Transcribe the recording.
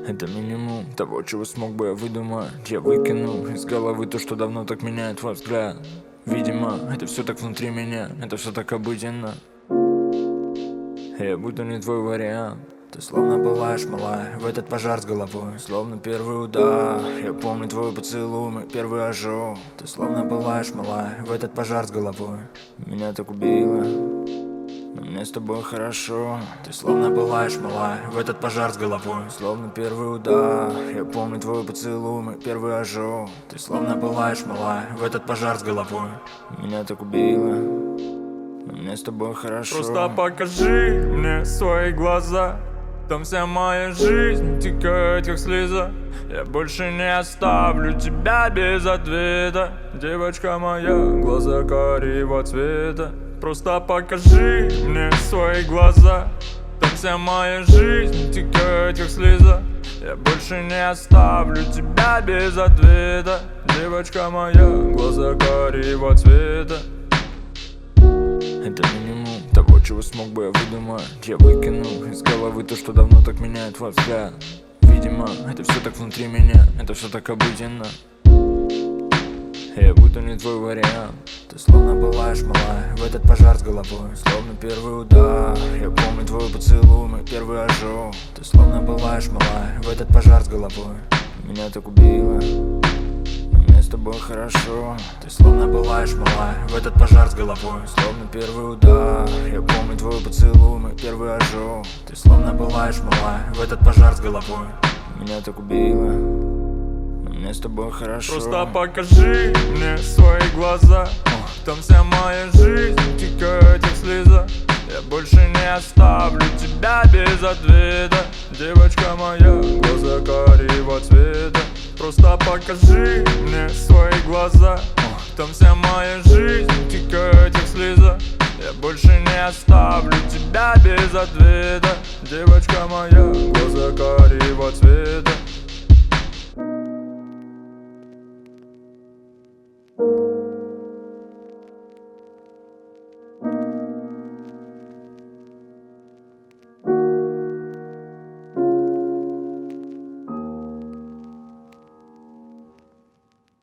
Это минимум того, чего смог бы я выдумать. Я выкинул из головы то, что давно так меняет твой взгляд. Видимо, это все так внутри меня, это все так обыденно. Я будто не твой вариант. Ты словно пылаешь, малая, в этот пожар с головой. Словно первый удар, я помню твой поцелуй, мой первый ожог. Ты словно пылаешь, малая, в этот пожар с головой. Меня так убило, но мне с тобой хорошо. Ты словно пылаешь, малая, в этот пожар с головой. Словно первый удар, я помню твой поцелуй, мой первый ожог. Ты словно пылаешь, малая, в этот пожар с головой. Меня так убило, но мне с тобой хорошо. Просто покажи мне свои глаза. Там вся моя жизнь текает как слеза. Я больше не оставлю тебя без ответа. Девочка моя, глаза карего цвета. Просто покажи мне свои глаза. Там вся моя жизнь текает как слеза. Я больше не оставлю тебя без ответа. Девочка моя, глаза карего цвета. Это минимум того, чего смог бы я выдумать. Я выкинул из головы то, что давно так меняет твой взгляд. Видимо, это все так внутри меня, это все так обыденно. Я будто не твой вариант. Ты словно пылаешь, малая, в этот пожар с головой. Словно первый удар, я помню твой поцелуй, мой первый ожог. Ты словно пылаешь, малая, в этот пожар с головой. Меня так убило, но мне с тобой хорошо. Ты словно пылаешь, малая, в этот пожар с головой. Словно первый удар, я помню твой поцелуй, мой первый ожог. Ты словно пылаешь, малая, в этот пожар с головой. Меня так убило, но мне с тобой хорошо. Просто покажи мне свои глаза. Там вся моя жизнь текает как слеза. Я больше не оставлю тебя без ответа. Девочка моя, глаза карего цвета. Просто покажи мне свои глаза. Там вся моя жизнь текает как слеза. Я больше не оставлю тебя без ответа. Девочка моя, глаза карего цвета.